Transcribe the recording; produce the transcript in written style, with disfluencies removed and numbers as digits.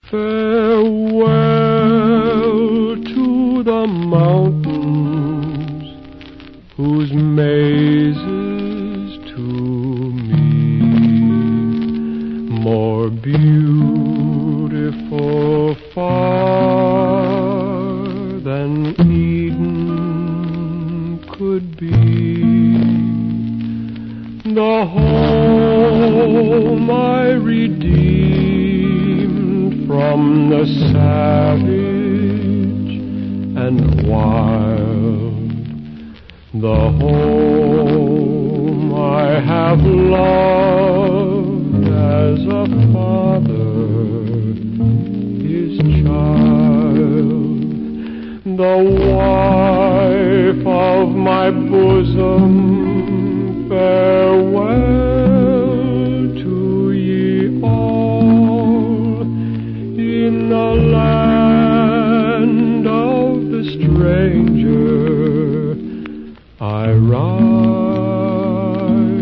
Farewell to the mountains whose mazes to me more beautiful far than Eden could be. The home I redeemed from the savage and wild, the home I have loved as a father his child, the wife of my bosom, farewell to ye all. In the land of the stranger I ride